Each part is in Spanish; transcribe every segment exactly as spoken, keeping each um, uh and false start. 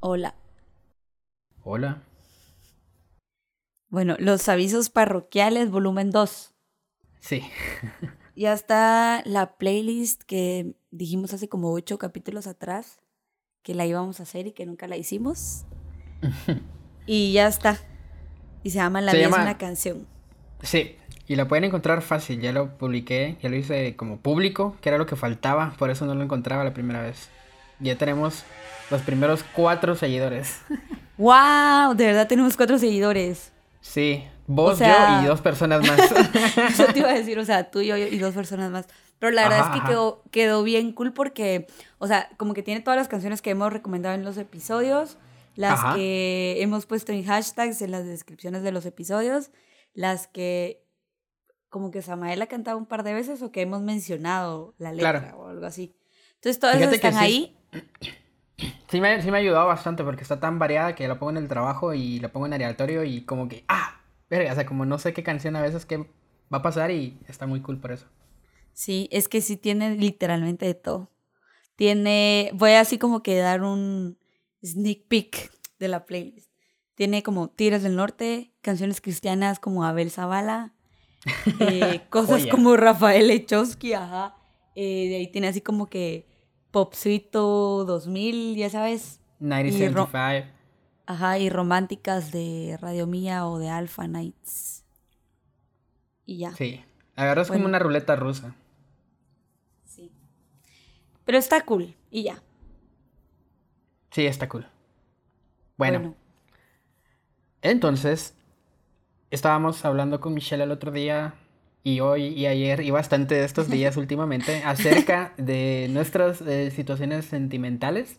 Hola. Hola. Bueno, los avisos parroquiales, volumen dos. Sí. Ya está la playlist que dijimos hace como ocho capítulos atrás que la íbamos a hacer y que nunca la hicimos. Y ya está. Y se llama La Se vida es llama... una canción. Sí, y la pueden encontrar fácil. Ya lo publiqué, ya lo hice como público, que era lo que faltaba, por eso no lo encontraba la primera vez. Ya tenemos los primeros cuatro seguidores. ¡Wow! De verdad tenemos cuatro seguidores. Sí, O vos, yo y sea, dos personas más. eso te iba a decir, o sea, tú y yo y dos personas más. Pero la verdad es Ajá, que ajá. quedó, quedó bien cool porque, o sea, como que tiene todas las canciones que hemos recomendado en los episodios, las Ajá. que hemos puesto en hashtags en las descripciones de los episodios, las que como que Samael ha cantado un par de veces o que hemos mencionado la Claro. letra o algo así. Entonces todas esas Fíjate que están sí, es- ahí. sí me, sí me ha ayudado bastante porque está tan variada que la pongo en el trabajo y la pongo en aleatorio y como que, ah, verga, o sea, como no sé qué canción a veces que va a pasar y está muy cool por eso. Sí, es que sí tiene literalmente de todo. Tiene, voy así como que dar un sneak peek de la playlist. Tiene como Tigres del Norte, canciones cristianas como Abel Zavala, eh, cosas Joya. como Rafael Lechowski, ajá. Eh, de ahí tiene así como que Popsuito dos mil, ya sabes. Y, ro- mil novecientos setenta y cinco. ajá, y románticas de Radio Mía o de Alpha Nights. Y ya. Sí, la verdad es como Bueno, una ruleta rusa. sí. Pero está cool. Y ya. Sí, está cool. Bueno, Bueno. entonces estábamos hablando con Michelle el otro día y hoy y ayer y bastante de estos días últimamente acerca de nuestras eh, situaciones sentimentales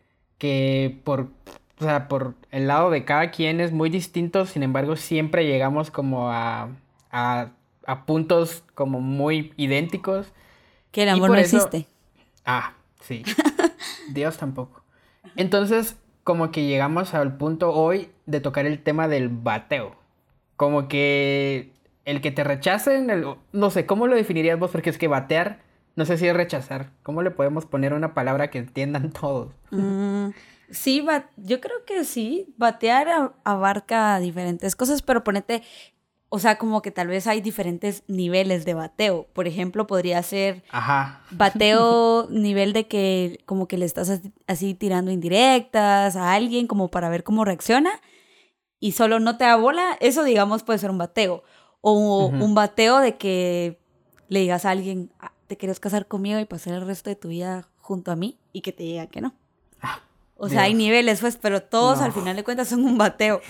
que por, o sea, por el lado de cada quien es muy distinto, sin embargo siempre llegamos como a, a, a puntos como muy idénticos Que el y amor no por eso, existe. ah, sí, Dios tampoco. Entonces, como que llegamos al punto hoy de tocar el tema del bateo. Como que el que te rechacen, el- no sé, ¿cómo lo definirías vos? Porque es que batear, no sé si es rechazar. ¿Cómo le podemos poner una palabra que entiendan todos? Mm, sí, ba- yo creo que sí, batear a- abarca diferentes cosas, pero ponete, o sea, como que tal vez hay diferentes niveles de bateo. Por ejemplo, podría ser Ajá. bateo nivel de que como que le estás así, así tirando indirectas a alguien como para ver cómo reacciona y solo no te da bola, eso digamos puede ser un bateo. O Ujú. un bateo de que le digas a alguien, "Ah, ¿te quieres casar conmigo y pasar el resto de tu vida junto a mí?" Y que te diga que no. Ah, O sea, hay Dios. niveles, pues, pero todos al No. final de cuentas son un bateo.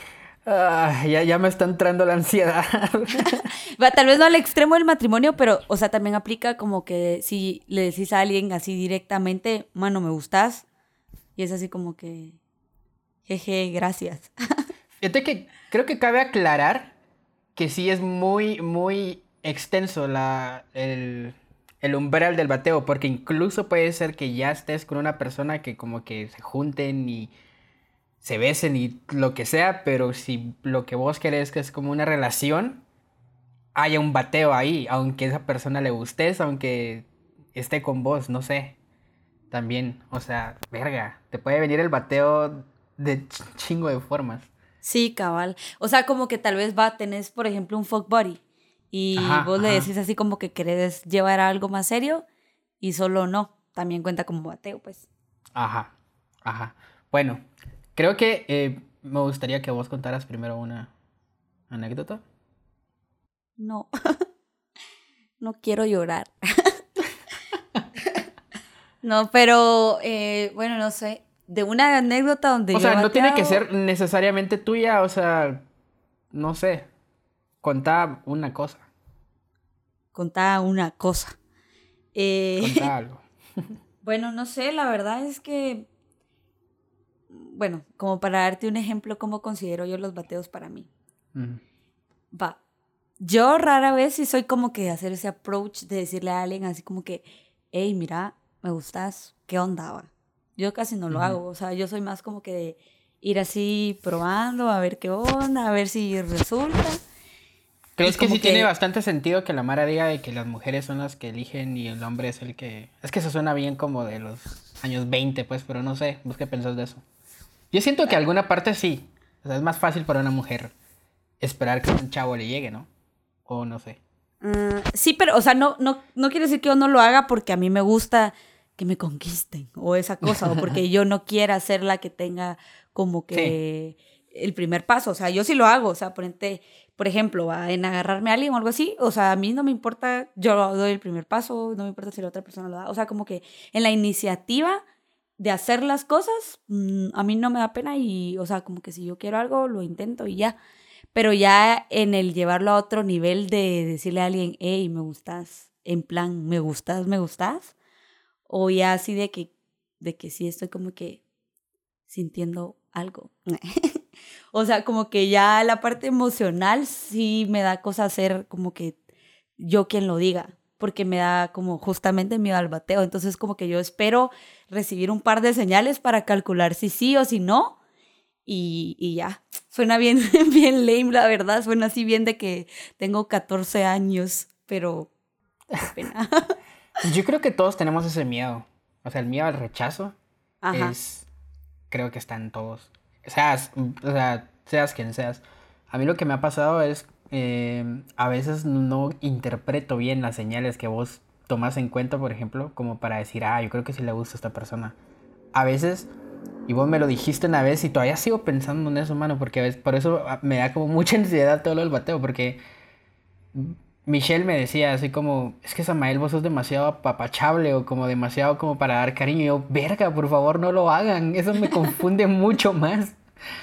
Ah, ya, ya me está entrando la ansiedad. Va, tal vez no al extremo del matrimonio, pero, o sea, también aplica como que si le decís a alguien así directamente, mano, me gustas, y es así como que, jeje, gracias. Fíjate que creo que cabe aclarar que sí es muy, muy extenso la, el, el umbral del bateo, porque incluso puede ser que ya estés con una persona que como que se junten y se besen y lo que sea, pero si lo que vos querés que es como una relación, haya un bateo ahí, aunque esa persona le gustes, aunque esté con vos, no sé. También, o sea, verga, te puede venir el bateo de ch- chingo de formas. Sí, cabal. O sea, como que tal vez va, tenés, por ejemplo, un fuck buddy, y Ajá, vos le ajá, decís así como que querés llevar a algo más serio, y solo no. También cuenta como bateo, pues. ajá, ajá. Bueno, creo que eh, me gustaría que vos contaras primero una anécdota. No, no quiero llorar. No, pero eh, bueno, no sé, de una anécdota donde O yo he sea, no tiene que bateado, ser necesariamente tuya, o sea, no sé, contá una cosa, contaba una cosa. contá Eh, algo. bueno, no sé, la verdad es que, bueno, como para darte un ejemplo, cómo considero yo los bateos para mí. Ujú. Va, yo rara vez sí soy como que de hacer ese approach de decirle a alguien así como que, hey, mira, me gustas, ¿qué onda, va? Yo casi no lo Ujú. hago, o sea, yo soy más como que de ir así probando, a ver qué onda, a ver si resulta. Y ¿Crees que como sí tiene que, bastante sentido que la Mara diga de que las mujeres son las que eligen y el hombre es el que... Es que eso suena bien como de los años veinte, pues, pero no sé, ¿vos qué pensás de eso? Yo siento que alguna parte sí. O sea, es más fácil para una mujer esperar que un chavo le llegue, ¿no? O no sé. Uh, sí, pero, o sea, no, no, no quiere decir que yo no lo haga porque a mí me gusta que me conquisten o esa cosa, o porque yo no quiera ser la que tenga como que sí. el primer paso. O sea, yo sí lo hago, o sea, por, ente, por ejemplo, ¿va? En agarrarme a alguien o algo así, o sea, a mí no me importa, yo doy el primer paso, no me importa si la otra persona lo da. O sea, como que en la iniciativa de hacer las cosas, mmm, a mí no me da pena y, o sea, como que si yo quiero algo, lo intento y ya. Pero ya en el llevarlo a otro nivel de decirle a alguien, hey, me gustas, en plan, me gustas, me gustas, o ya así de que, de que sí estoy como que sintiendo algo. O sea, como que ya la parte emocional sí me da cosa hacer como que yo quien lo diga, porque me da como justamente miedo al bateo. Entonces como que yo espero recibir un par de señales para calcular si sí o si no. Y, y ya, suena bien, bien lame, la verdad, suena así bien de que tengo catorce años, pero qué pena. Yo creo que todos tenemos ese miedo, o sea, el miedo al rechazo. Ajá. Es, creo que está en todos, seas, o sea, seas quien seas. A mí lo que me ha pasado es, eh, a veces no interpreto bien las señales que vos tomas en cuenta, por ejemplo, como para decir, ah, yo creo que sí le gusta a esta persona. A veces... Y vos me lo dijiste una vez y todavía sigo pensando en eso, mano, porque a veces, por eso me da como mucha ansiedad todo lo del bateo, porque Michelle me decía así como, es que Samael, vos sos demasiado apapachable o como demasiado como para dar cariño. Y yo, verga, por favor, no lo hagan, eso me confunde mucho más.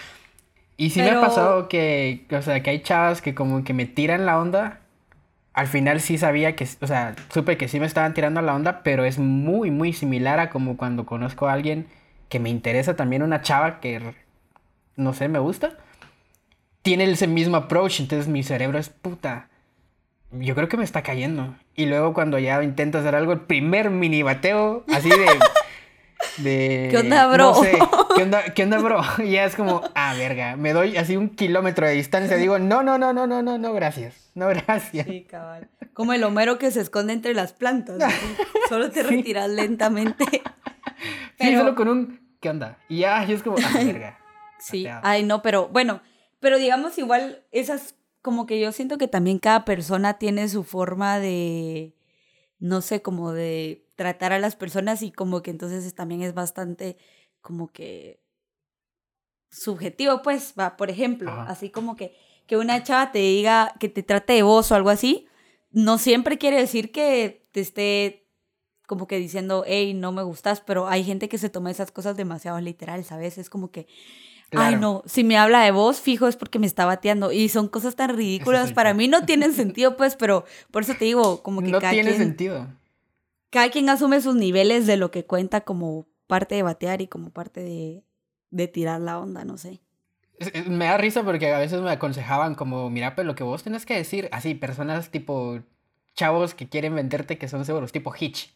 Y sí Pero... me ha pasado que, o sea, que hay chavas que como que me tiran la onda. Al final sí sabía que, o sea, supe que sí me estaban tirando la onda, pero es muy, muy similar a como cuando conozco a alguien que me interesa también, una chava que, no sé, me gusta, tiene ese mismo approach, entonces mi cerebro es puta, yo creo que me está cayendo. Y luego cuando ya intento hacer algo, el primer mini bateo, así de... de ¿Qué onda, bro? No sé, ¿qué onda, qué onda, bro? Y ya es como, ah, verga, me doy así un kilómetro de distancia, digo, no, no, no, no, no, no, no, gracias, no, gracias. Sí, cabal. Como el Homero que se esconde entre las plantas, así, solo te retiras sí. lentamente. Pero... Sí, solo con un, ¿qué onda? Y ya, y es como, ah, verga. Sí, bateado. Ay, no, pero bueno, pero digamos igual, esas, como que yo siento que también cada persona tiene su forma de, no sé, como de tratar a las personas y como que entonces también es bastante, como que, subjetivo, pues, va, por ejemplo, Ajá. así como que, que una chava te diga, que te trate de vos o algo así, no siempre quiere decir que te esté... como que diciendo, hey, no me gustas, pero hay gente que se toma esas cosas demasiado literal, ¿sabes? Es como que, claro. Ay, no, si me habla de vos, fijo, es porque me está bateando. Y son cosas tan ridículas, para mí no tienen sentido, pues, pero por eso te digo, como que no cada tiene quien... sentido. Cada quien asume sus niveles de lo que cuenta como parte de batear y como parte de, de tirar la onda, no sé. Me da risa porque a veces me aconsejaban como, mira, pues lo que vos tenés que decir, así, personas tipo chavos que quieren venderte que son seguros, tipo Hitch.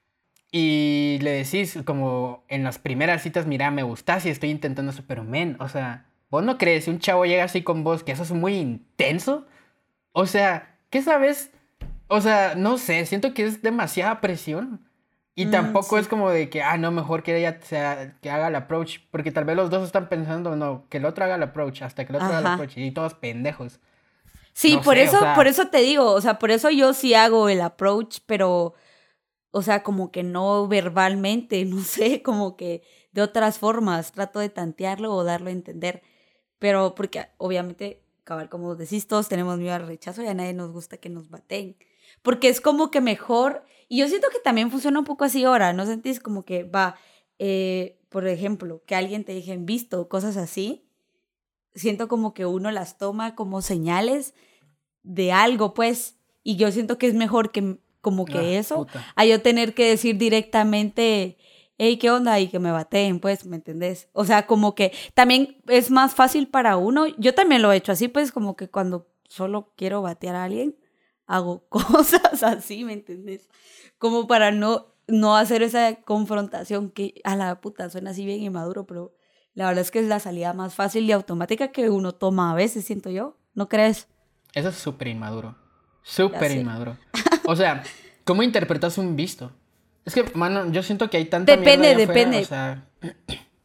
Y le decís como en las primeras citas, mira, me gustas y estoy intentando eso, pero men, o sea, ¿vos no crees si un chavo llega así con vos que eso es muy intenso? O sea, ¿qué sabes? O sea, no sé, siento que es demasiada presión. Y mm, tampoco sí. es como de que, ah, no, mejor que ella sea, que haga el approach. Porque tal vez los dos están pensando, no, que el otro haga el approach, hasta que el otro Ajá. haga el approach. Y todos pendejos. Sí, no por sé, eso, o sea... por eso te digo, o sea, por eso yo sí hago el approach, pero... O sea, como que no verbalmente, no sé, como que de otras formas. Trato de tantearlo o darlo a entender. Pero porque obviamente, cabal, como decís, todos tenemos miedo al rechazo y a nadie nos gusta que nos baten. Porque es como que mejor... Y yo siento que también funciona un poco así ahora, ¿no sentís? Como que va, eh, por ejemplo, que alguien te deje en visto, cosas así. Siento como que uno las toma como señales de algo, pues. Y yo siento que es mejor que... como que ah, eso, puta. A yo tener que decir directamente, hey, ¿qué onda? Y que me bateen, pues, ¿me entendés? O sea, como que también es más fácil para uno, yo también lo he hecho así, pues, como que cuando solo quiero batear a alguien, hago cosas así, ¿me entendés? Como para no, no hacer esa confrontación que a la puta suena así bien inmaduro, pero la verdad es que es la salida más fácil y automática que uno toma a veces, siento yo, ¿no crees? Eso es súper inmaduro, súper inmaduro. O sea, ¿cómo interpretas un visto? Es que, mano, yo siento que hay tanta depende, mierda allá depende. afuera, o sea...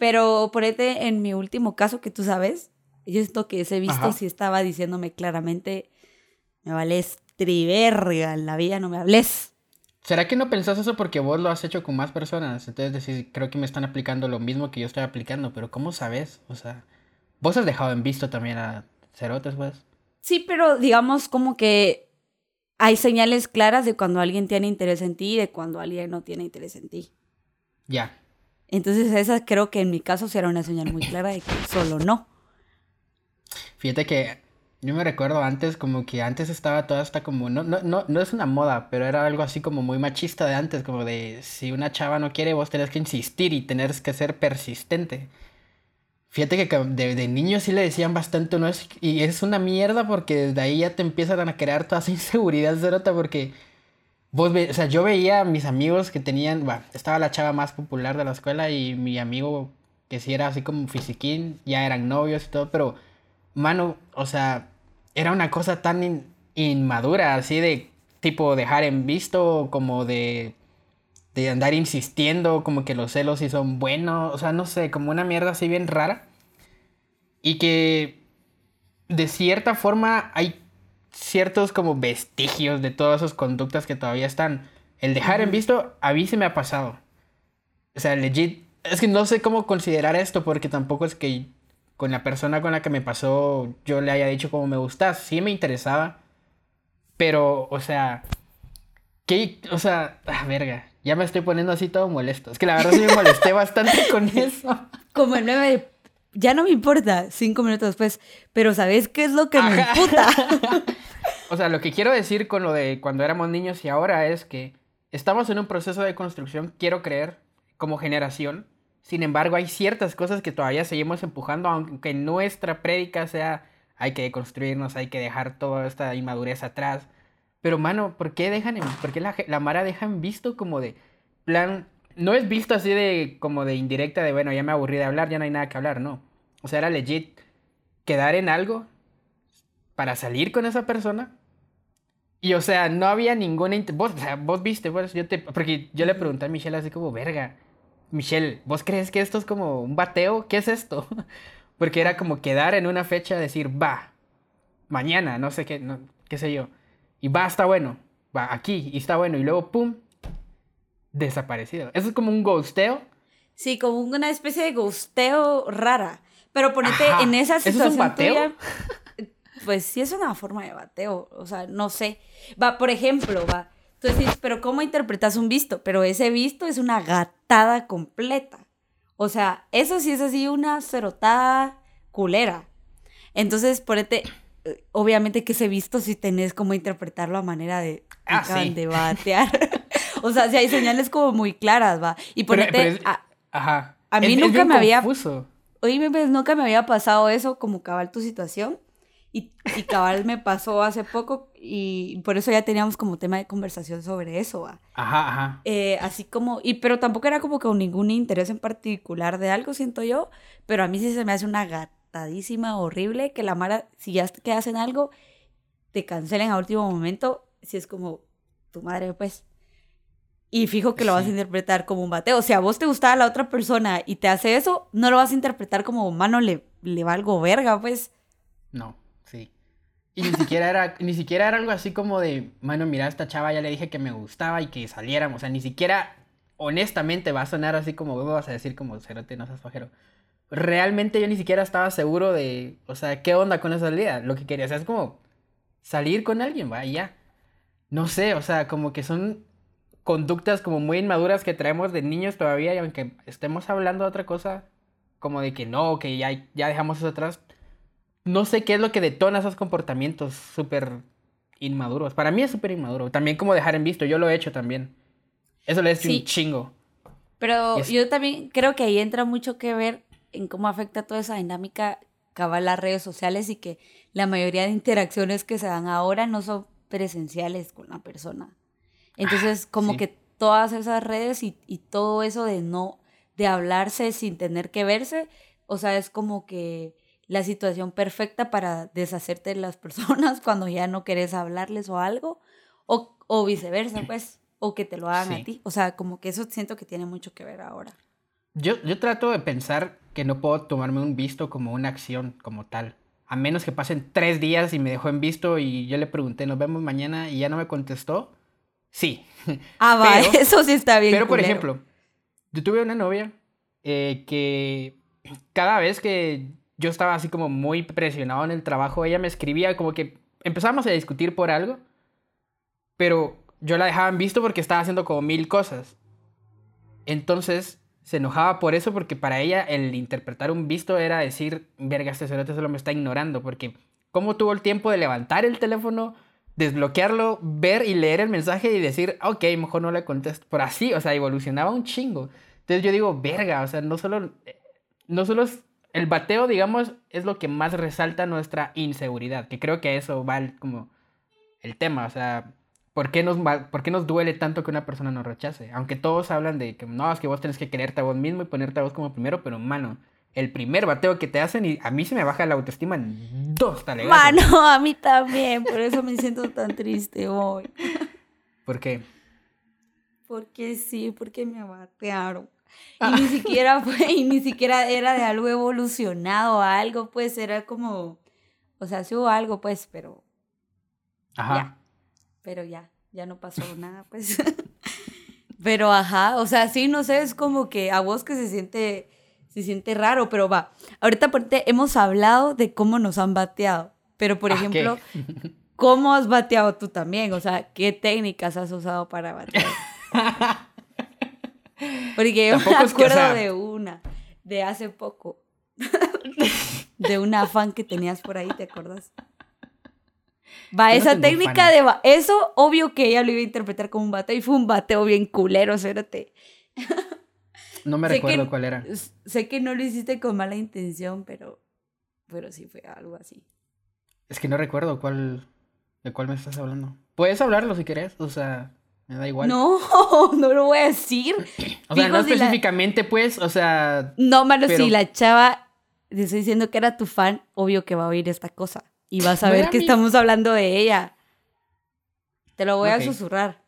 Pero ponete en mi último caso que tú sabes, yo siento que ese visto Ajá. sí estaba diciéndome claramente, me vales triverga, en la vida no me hables. ¿Será que no pensás eso porque vos lo has hecho con más personas? Entonces decís, creo que me están aplicando lo mismo que yo estoy aplicando, pero ¿cómo sabes? O sea, vos has dejado en visto también a cerotes, pues. Sí, pero digamos como que hay señales claras de cuando alguien tiene interés en ti y de cuando alguien no tiene interés en ti. Ya. Entonces esa creo que en mi caso sí era una señal muy clara de que solo no. Fíjate que yo me recuerdo antes, como que antes estaba toda esta como, no, no, no, no es una moda, pero era algo así como muy machista de antes, como de si una chava no quiere, vos tenés que insistir y tenés que ser persistente. Fíjate que ca- de, de niño sí le decían bastante, ¿no? Es, y es una mierda porque desde ahí ya te empiezan a crear toda esa inseguridad, Cerota, porque vos ve, o sea, yo veía a mis amigos que tenían, bueno, estaba la chava más popular de la escuela y mi amigo que sí era así como fisiquín, ya eran novios y todo, pero, mano, o sea, era una cosa tan in- inmadura, así de tipo dejar en visto, como de, de andar insistiendo, como que los celos sí son buenos, o sea, no sé, como una mierda así bien rara. Y que de cierta forma hay ciertos como vestigios de todas esas conductas que todavía están. El dejar en Ujú. visto, a mí se me ha pasado. O sea, legit. Es que no sé cómo considerar esto porque tampoco es que con la persona con la que me pasó yo le haya dicho cómo me gustas. Sí me interesaba. Pero, o sea, ¿qué? O sea, ah, verga. Ya me estoy poniendo así todo molesto. Es que la verdad sí me molesté bastante con eso. Como el meme de, ya no me importa, cinco minutos después, pero ¿sabes qué es lo que me Ajá. emputa? O sea, lo que quiero decir con lo de cuando éramos niños y ahora es que estamos en un proceso de construcción, quiero creer, como generación. Sin embargo, hay ciertas cosas que todavía seguimos empujando, aunque nuestra prédica sea hay que construirnos, hay que dejar toda esta inmadurez atrás. Pero, mano, ¿por qué dejan en, por qué la, ge- la Mara deja en visto como de plan? No es visto así de como de indirecta de bueno, ya me aburrí de hablar, ya no hay nada que hablar, no. O sea, era legit quedar en algo para salir con esa persona y o sea, no había ninguna... int- Vos, o sea, vos viste, pues, yo te... Porque yo le Ujú. pregunté a Michelle así como, verga, Michelle, ¿vos crees que esto es como un bateo? ¿Qué es esto? Porque era Ajá. como quedar en una fecha, decir, va, mañana, no sé qué, no, qué sé yo. Y va, está bueno, va, aquí, y está bueno. Y luego, pum, desaparecido. Eso es como un ghosteo. Sí, como una especie de gusteo rara. Pero ponete en Ajá. esa ¿Eso es un situación bateo? tuya, pues sí es una forma de bateo. O sea, no sé. Va, por ejemplo, va. Tú decís, pero ¿cómo interpretas un visto? Pero ese visto es una gatada completa. O sea, eso sí es así una cerotada culera. Entonces, ponete, eh, obviamente que ese visto sí tenés como interpretarlo a manera de, me Ah, acaban sí. de batear. O sea, sí hay señales como muy claras, va. Y Pero, pero ponete, es... a, Ajá. a Es, mí es nunca bien me había, confuso. oíme, pues nunca me había pasado eso como cabal tu situación. Y, y cabal me pasó hace poco y por eso ya teníamos como tema de conversación sobre eso, va. Ajá, ajá. Eh, así como, y pero tampoco era como con ningún interés en particular de algo, siento yo, pero a mí sí se me hace una gatadísima horrible que la Mara, si ya que hacen algo, te cancelen a último momento, si es como tu madre, pues. Y fijo que lo vas a Sí. interpretar como un bateo. O sea, a vos te gustaba la otra persona y te hace eso, no lo vas a interpretar como, mano, le, le valgo verga, pues. No, sí. Y ni siquiera era, ni siquiera era algo así como de, mano, mira, a esta chava ya le dije que me gustaba y que saliéramos. O sea, ni siquiera, honestamente, va a sonar así como, vos vas a decir como, cerote, no seas pajero. Realmente yo ni siquiera estaba seguro de, o sea, qué onda con esa salida. Lo que quería hacer es como salir con alguien, va, y ya. No sé, o sea, como que son conductas como muy inmaduras que traemos de niños todavía y aunque estemos hablando de otra cosa, como de que no, que ya, ya dejamos eso atrás, no sé qué es lo que detona esos comportamientos súper inmaduros. Para mí es súper inmaduro. También como dejar en visto, yo lo he hecho también. Eso le he hecho un Sí, chingo. Y pero es... yo también creo que ahí entra mucho que ver en cómo afecta toda esa dinámica cabal las redes sociales y que la mayoría de interacciones que se dan ahora no son presenciales con la persona. Ah, Entonces, como sí, que todas esas redes y, y todo eso de no, de hablarse sin tener que verse, o sea, es como que la situación perfecta para deshacerte de las personas cuando ya no querés hablarles o algo, o, o viceversa, pues, o que te lo hagan a sí. ti. O sea, como que eso siento que tiene mucho que ver ahora. Yo, yo trato de pensar que no puedo tomarme un visto como una acción como tal. A menos que pasen tres días y me dejó en visto y yo le pregunté, nos vemos mañana y ya no me contestó. Sí. Ah, va, Pero, eso sí está bien pero por culero. ejemplo, yo tuve una novia eh, que cada vez que yo estaba así como muy presionado en el trabajo, ella me escribía como que empezamos a discutir por algo, pero yo la dejaba en visto porque estaba haciendo como mil cosas. Entonces se enojaba por eso porque para ella el interpretar un visto era decir, verga, este cerote solo me está ignorando porque cómo tuvo el tiempo de levantar el teléfono, desbloquearlo, ver y leer el mensaje y decir, ok, mejor no le contesto. Por así, o sea, evolucionaba un chingo. Entonces yo digo, verga, o sea, no solo, no solo es- el bateo, digamos, es lo que más resalta nuestra inseguridad, que creo que eso va el- como el tema, o sea, ¿por qué nos, ma- por qué nos duele tanto que una persona nos rechace? Aunque todos hablan de que no, es que vos tenés que quererte a vos mismo y ponerte a vos como primero, pero mano, el primer bateo que te hacen y a mí se me baja la autoestima en dos talegazos. Mano, a mí también, por eso me siento tan triste hoy. ¿Por qué? Porque sí, porque me batearon. Y ni siquiera fue, y ni siquiera era de algo evolucionado a algo, pues era como, o sea, sí hubo algo, pues, pero ya, Ajá. pero ya, ya no pasó nada, pues. Pero ajá, o sea, sí, no sé, es como que a vos que se siente, se siente raro, pero va. Ahorita aparte hemos hablado de cómo nos han bateado, pero por Ah, ¿qué? ejemplo, ¿cómo has bateado tú también? O sea, ¿qué técnicas has usado para batear? Porque yo me Tampoco es que, o acuerdo sea, de una, de hace poco, de una fan que tenías por ahí, ¿te acuerdas? Va, yo no esa tengo técnica fanes. de... ba- Eso, obvio que ella lo iba a interpretar como un bateo y fue un bateo bien culero, cérate. No me Sé recuerdo que, cuál era. sé que no lo hiciste con mala intención, pero, pero sí fue algo así. Es que no recuerdo cuál, de cuál me estás hablando. Puedes hablarlo si querés, o sea, me da igual. No, no lo voy a decir. O sea, no Fijo, si la... específicamente, pues, o sea, No, mano, si pero la chava, te estoy diciendo que era tu fan, obvio que va a oír esta cosa. Y vas a no ver era que mi... estamos hablando de ella. Te lo voy a Ok. susurrar.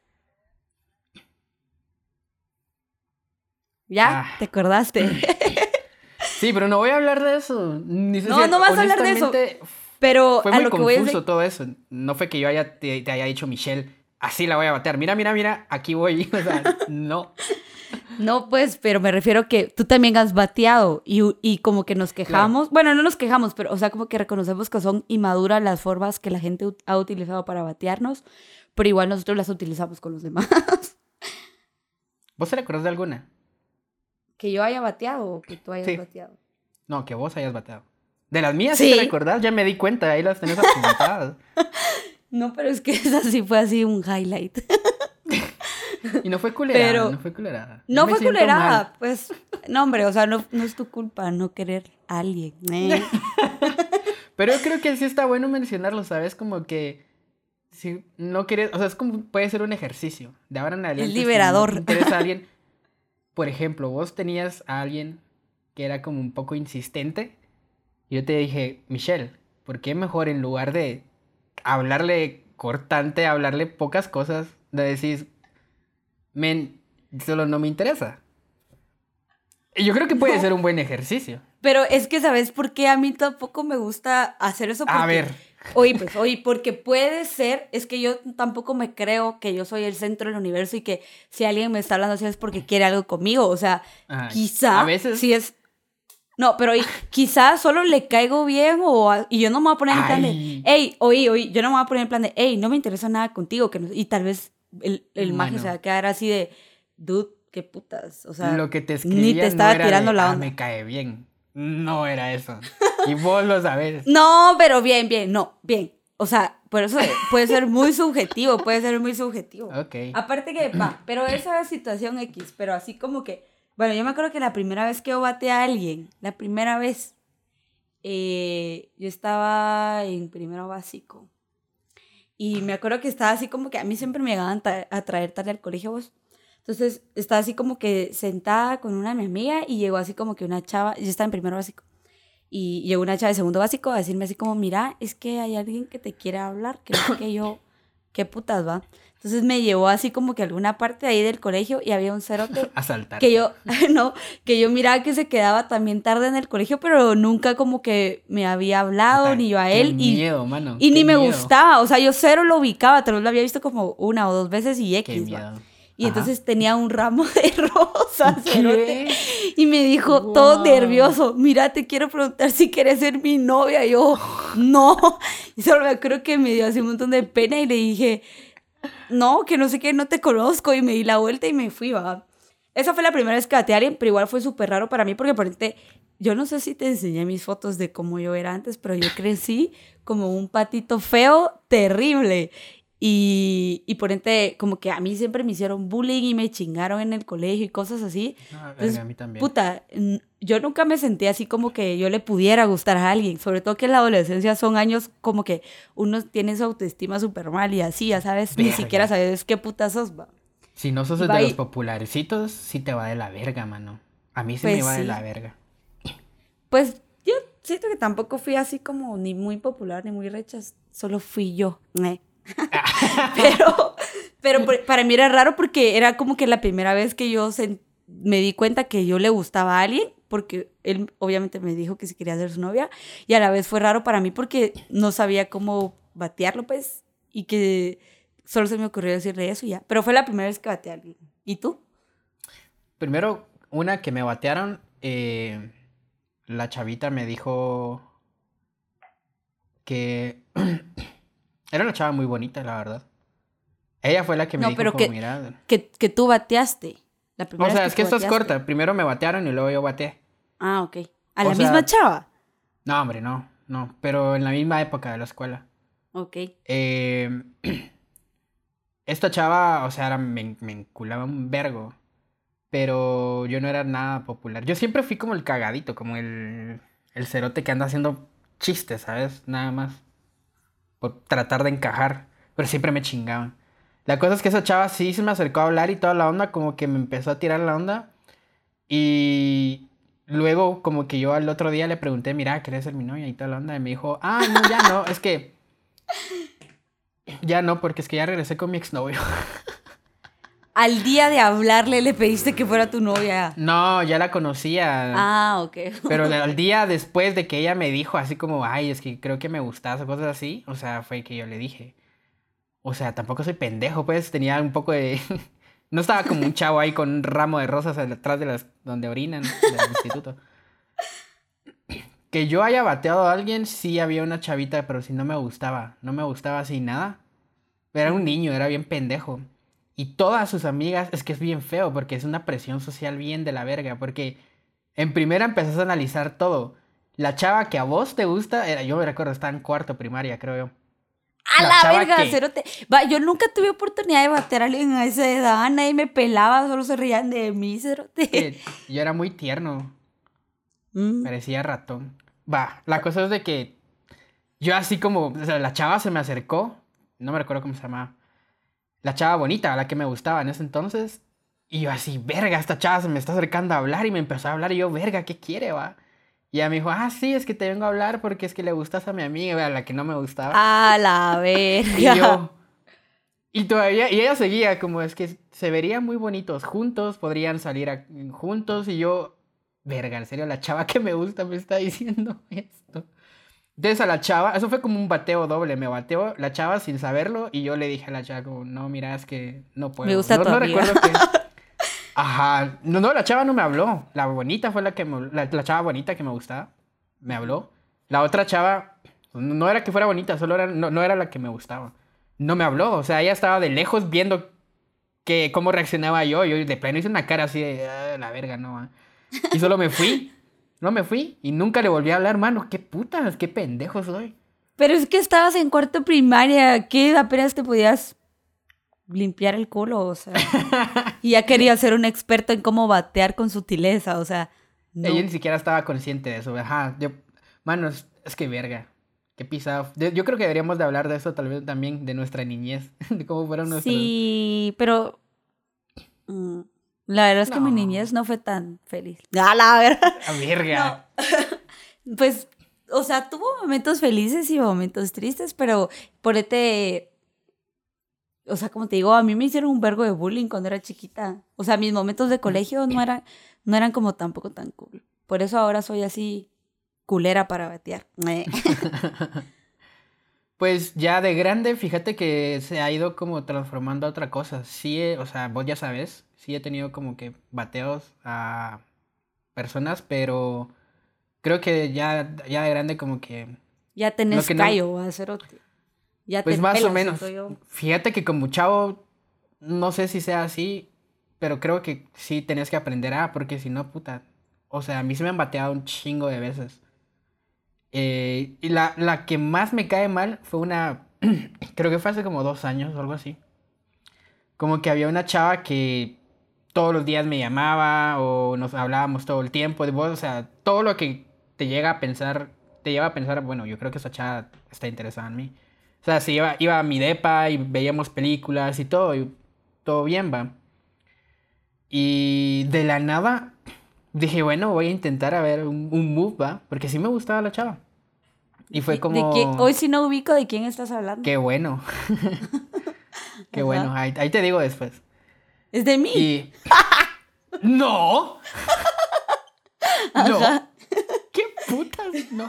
¿Ya? Ah. ¿Te acordaste? Sí, pero no voy a hablar de eso. Ni sé si, No, no vas a hablar de eso. honestamente, Pero fue a muy lo que voy es de... confuso todo eso. No fue que yo haya, te, te haya dicho, Michelle, así la voy a batear. Mira, mira, mira, aquí voy. O sea, no. No, pues, pero me refiero que tú también has bateado y, y como que nos Claro. quejamos. Bueno, no nos quejamos, pero, o sea, como que reconocemos que son inmaduras las formas que la gente ut- ha utilizado para batearnos, pero igual nosotros las utilizamos con los demás. ¿Vos te recuerdas de alguna? Que yo haya bateado o que tú hayas Sí. bateado. No, que vos hayas bateado. De las mías sí te Sí. recordás, ya me di cuenta, ahí las tenés apuntadas. No, pero es que esa sí fue así un highlight. Y no fue culerada, Pero no fue culerada. Ya no me fue siento culerada, mal. pues, no, hombre, o sea, no, no es tu culpa no querer a alguien. ¿Eh? Pero yo creo que sí está bueno mencionarlo, ¿sabes? Como que si no quieres, o sea, es como puede ser un ejercicio. De ahora en Es adelante, si no te liberador. interesa a alguien, por ejemplo, vos tenías a alguien que era como un poco insistente, y yo te dije, Michelle, ¿por qué mejor en lugar de hablarle cortante, hablarle pocas cosas, le decís, men, solo no me interesa? Y yo creo que puede No, ser un buen ejercicio. pero es que, ¿sabes por qué a mí tampoco me gusta hacer eso? A Porque, ver, oye, pues, oye, porque puede ser, es que yo tampoco me creo que yo soy el centro del universo y que si alguien me está hablando así es porque quiere algo conmigo. O sea, ay, a quizá, veces, si es, no, pero oye, quizá solo le caigo bien o, a- y yo no me voy a poner en plan de, ay, hey, oye, oye, yo no me voy a poner en plan de, hey, no me interesa nada contigo, que no- y tal vez el, el maje se va mano. a quedar así de, dude, qué putas, o sea, Lo que te ni te escribía no estaba era tirando de, la ah, onda. me cae bien. No era eso. Y vos lo sabés. No, pero bien, bien, no, bien. O sea, por eso puede ser muy subjetivo, puede ser muy subjetivo. Ok. Aparte que, va, pero esa situación X, pero así como que, bueno, yo me acuerdo que la primera vez que yo bateé a alguien, la primera vez, eh, yo estaba en primero básico. Y me acuerdo que estaba así como que a mí siempre me llegaban ta- a traer tarde al colegio vos. Entonces estaba así como que sentada con una de mis amigas y llegó así como que una chava, yo estaba en primero básico. Y llegó una chava de segundo básico a decirme así como, mira, es que hay alguien que te quiere hablar, que no sé qué yo, ¿qué putas va? Entonces me llevó así como que a alguna parte ahí del colegio y había un cerote A saltar. que yo, no, que yo miraba que se quedaba también tarde en el colegio, pero nunca como que me había hablado Puta, ni yo a qué él. Y, miedo, mano. y qué ni me miedo. gustaba, o sea, yo cero lo ubicaba, tal vez lo había visto como una o dos veces y Qué X, miedo. va. Y Ajá. entonces tenía un ramo de rosas, cerote. ¿Qué? Y me dijo, Wow. todo nervioso, mira, te quiero preguntar si quieres ser mi novia. Y yo, no. Y solo me acuerdo que me dio así un montón de pena y le dije, no, que no sé qué, no te conozco. Y me di la vuelta y me fui, va. Esa fue la primera vez que bateé a alguien, pero igual fue súper raro para mí porque por ejemplo, yo no sé si te enseñé mis fotos de cómo yo era antes, pero yo crecí como un patito feo, terrible. Y, y por ende, como que a mí siempre me hicieron bullying y me chingaron en el colegio y cosas así. No, verga, Entonces, a mí también. puta, n- yo nunca me sentí así como que yo le pudiera gustar a alguien. Sobre todo que en la adolescencia son años como que uno tiene su autoestima súper mal y así, ya sabes, ni Verga. siquiera sabes qué puta sos, va. Si no sos Y de va los y- popularcitos, sí te va de la verga, mano. A mí sí Pues me va de sí. la verga. Pues yo siento que tampoco fui así como ni muy popular ni muy rechaz, solo fui yo. eh. Pero, pero por- para mí era raro porque era como que la primera vez que yo sen- me di cuenta que yo le gustaba a alguien, porque él obviamente me dijo que si quería ser su novia, y a la vez fue raro para mí porque no sabía cómo batearlo, pues, y que solo se me ocurrió decirle eso y ya. Pero fue la primera vez que bateé a alguien. ¿Y tú? Primero, una que me batearon, eh, la chavita me dijo que era una chava muy bonita, la verdad. Ella fue la que me No, dijo pero como, que, mira... que, que tú bateaste. La primera O sea, vez es que que tú esto es bateaste. corta. Primero me batearon y luego yo bateé. Ah, ok. ¿A O la sea- misma chava? No, hombre, no, no. Pero en la misma época de la escuela. Ok. Eh, esta chava, o sea, era- me, me enculaba un vergo. Pero yo no era nada popular. Yo siempre fui como el cagadito, como el, el cerote que anda haciendo chistes, ¿sabes? Nada más. Por tratar de encajar. Pero siempre me chingaban. La cosa es que esa chava sí se me acercó a hablar y toda la onda, como que me empezó a tirar la onda. Y luego, como que yo al otro día le pregunté, mira, ¿querés ser mi novia? Y toda la onda. Y me dijo, ah, no, ya no, es que. Ya no, porque es que ya regresé con mi exnovio. Al día de hablarle le pediste que fuera tu novia. No, ya la conocía. Ah, ok. Pero al día después de que ella me dijo así como, ay, es que creo que me gustas o cosas así, o sea, fue que yo le dije. O sea, tampoco soy pendejo, pues tenía un poco de... No estaba como un chavo ahí con un ramo de rosas atrás de las donde orinan del instituto. Que yo haya bateado a alguien, sí había una chavita, pero sí no me gustaba. No me gustaba así nada. Era un niño, era bien pendejo. Y todas sus amigas, es que es bien feo, porque es una presión social bien de la verga. Porque en primera empezás a analizar todo. La chava que a vos te gusta, era, yo me recuerdo, estaba en cuarto primaria, creo yo. A La la, chava verga, que- cerote. Va, yo nunca tuve oportunidad de bater a alguien a esa edad. Nadie me pelaba, solo se reían de mí, cerote. Que yo era muy tierno, Mm. parecía ratón. Va, la cosa es de que yo así como, o sea, la chava se me acercó, no me recuerdo cómo se llamaba. La chava bonita, la que me gustaba en ese entonces. Y yo así, verga, esta chava se me está acercando a hablar y me empezó a hablar y yo, verga, ¿qué quiere, va? Y ella me dijo, ah, sí, es que te vengo a hablar porque es que le gustas a mi amiga, a la que no me gustaba. A la verga. Y yo, y todavía, y ella seguía como, es que se verían muy bonitos juntos, podrían salir a- juntos y yo, verga, en serio, la chava que me gusta me está diciendo esto. Entonces a la chava, eso fue como un bateo doble, me bateó la chava sin saberlo y yo le dije a la chava como, no, mira, es que no puedo. Me gusta no, tu no amiga. recuerdo que... Ajá, no, no, la chava no me habló, la bonita fue la que me... La, la chava bonita que me gustaba, me habló. La otra chava, no era que fuera bonita, solo era, no, no era la que me gustaba. No me habló, o sea, ella estaba de lejos viendo que, cómo reaccionaba yo, yo de plano hice una cara así de, "Ah, la verga, no, ah". Y solo me fui. No me fui y nunca le volví a hablar, mano. Qué putas, qué pendejo soy. Pero es que estabas en cuarto primaria, que apenas te podías limpiar el culo, o sea. Y ya quería ser un experto en cómo batear con sutileza, o sea. No. Ella ni siquiera estaba consciente de eso. Ajá, yo, mano, es, es que verga. Qué pisado. Yo, yo creo que deberíamos de hablar de eso tal vez también, de nuestra niñez. De cómo fueron nuestros... Sí, pero mm, la verdad es que No. mi niñez no fue tan feliz. A la verdad. A verga. No. Pues, o sea, tuvo momentos felices y momentos tristes, pero por este, o sea, como te digo, a mí me hicieron un vergo de bullying cuando era chiquita. O sea, mis momentos de colegio no eran, no eran como tampoco tan cool. Por eso ahora soy así culera para batear. Pues ya de grande, fíjate que se ha ido como transformando a otra cosa. Sí, he- o sea, vos ya sabes, sí he tenido como que bateos a personas, pero creo que ya, ya de grande como que Ya lo tenés que no, callo, cerote. Ya te pues más o pelas, siento menos. yo. Fíjate que como chavo, no sé si sea así, pero creo que sí tenés que aprender a, porque si no, puta. O sea, a mí se me han bateado un chingo de veces. Eh, y la, la que más me cae mal fue una, creo que fue hace como dos años o algo así. Como que había una chava que todos los días me llamaba o nos hablábamos todo el tiempo de vos, o sea, todo lo que te llega a pensar, te lleva a pensar, bueno, yo creo que esa chava está interesada en mí. O sea, se iba, iba a mi depa y veíamos películas y todo, y todo bien, va. Y de la nada dije, bueno, voy a intentar a ver un, un move, va, porque sí me gustaba la chava. Y ¿De fue qué, de qué? como, Hoy sí no ubico de quién estás hablando. qué bueno, qué bueno, Ajá. ahí, ahí te digo después. Es de mí. Y... No, no, Ajá. qué putas, no,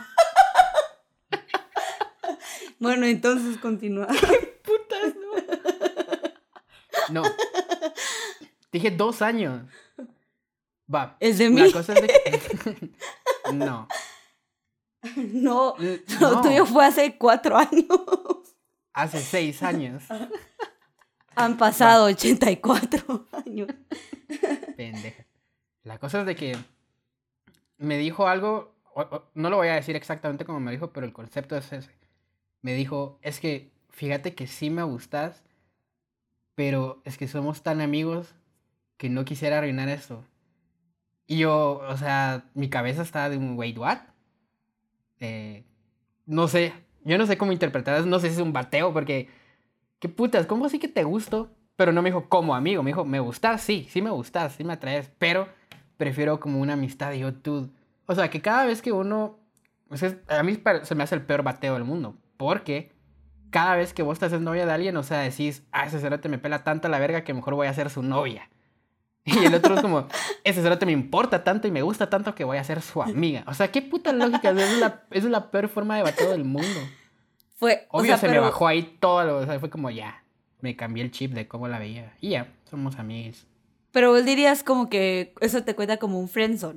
Bueno, entonces continúa. putas, no. No, dije dos años. Va, Es de la mí. cosa es de que... No, No, L- lo tuyo no, fue hace cuatro años. hace seis años. Han Va, pasado ochenta y cuatro años. pendeja. La cosa es de que me dijo algo, o- o- no lo voy a decir exactamente como me dijo, pero el concepto es ese. Me dijo, es que fíjate que sí me gustas, pero es que somos tan amigos que no quisiera arruinar esto. Y yo, o sea, mi cabeza estaba de un wait, what? Eh, no sé, yo no sé cómo interpretar eso, no sé si es un bateo, porque, qué putas, ¿cómo así que te gusto? Pero no me dijo como amigo, me dijo, me gustas, sí, sí me gustas, sí me atraes, pero prefiero como una amistad y yo, tú. O sea, que cada vez que uno, o sea, a mí pa- se me hace el peor bateo del mundo, porque cada vez que vos te haces novia de alguien, o sea, decís, ah, ese cerote me pela tanto la verga que mejor voy a ser su novia. Y el otro es como, ese cerote me importa tanto y me gusta tanto que voy a ser su amiga. O sea, qué puta lógica, esa es la, esa es la peor forma de bateo del mundo. Fue, o Obvio sea, se me pero, bajó ahí todo, lo- o sea, fue como ya, me cambié el chip de cómo la veía. Y ya, somos amigos. pero vos dirías como que eso te cuenta como un friendzone.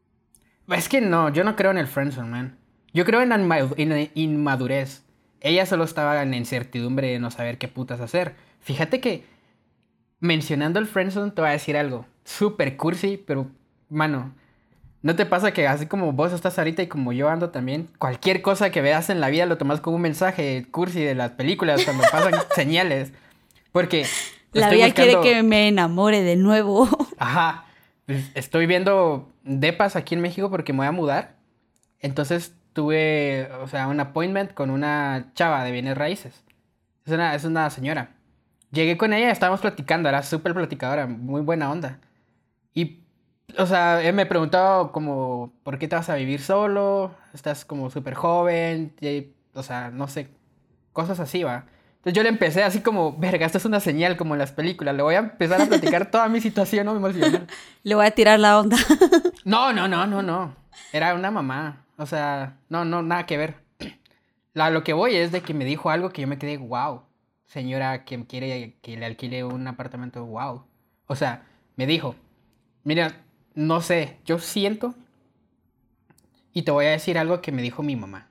Es que no, yo no creo en el friendzone, man. Yo creo en la inma- en la inmadurez. Ella solo estaba en la incertidumbre de no saber qué putas hacer. Fíjate que mencionando el friendzone te voy a decir algo súper cursi, pero mano, ¿no te pasa que así como vos estás ahorita y como yo ando también, cualquier cosa que veas en la vida lo tomas como un mensaje cursi de las películas cuando pasan señales? Porque La estoy vida quiere buscando, que me enamore de nuevo. ajá, pues, estoy viendo depas aquí en México porque me voy a mudar. Entonces tuve, o sea, un appointment con una chava de bienes raíces. Es una, es una señora. Llegué con ella, estábamos platicando, era súper platicadora, muy buena onda. Y, o sea, él me preguntó como, ¿por qué te vas a vivir solo? Estás como súper joven, y, o sea, no sé, cosas así, va. Entonces yo le empecé así como, verga, esto es una señal como en las películas, le voy a empezar a platicar toda mi situación, no me emocionar. Le voy a tirar la onda. No, no, no, no, no. Era una mamá. O sea, no, no, nada que ver. La, lo que voy es de que me dijo algo que yo me quedé, wow. Señora que quiere que le alquile un apartamento, wow. O sea, me dijo, mira, no sé, yo siento, y te voy a decir algo que me dijo mi mamá.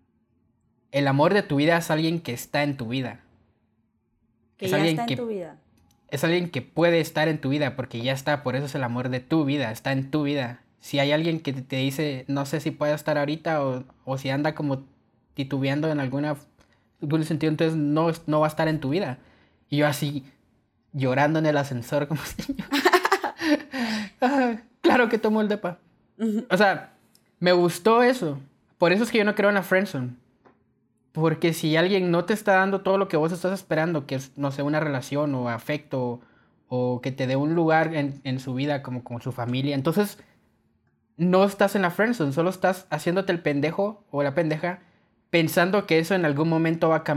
El amor de tu vida es alguien que está en tu vida. Que Es ya alguien está en tu que, vida. es alguien que puede estar en tu vida porque ya está, por eso es el amor de tu vida, está en tu vida. Si hay alguien que te dice, no sé si puede estar ahorita o, o si anda como titubeando en alguna, algún sentido, entonces no, no va a estar en tu vida. Y yo así, llorando en el ascensor como si yo... Ah, claro que tomo el depa. O sea, me gustó eso. Por eso es que yo no creo en la friendzone. Porque si alguien no te está dando todo lo que vos estás esperando, que es, no sé, una relación o afecto, o que te dé un lugar en, en su vida como con su familia, entonces no estás en la friendzone, solo estás haciéndote el pendejo o la pendeja pensando que eso en algún momento va a cambiar.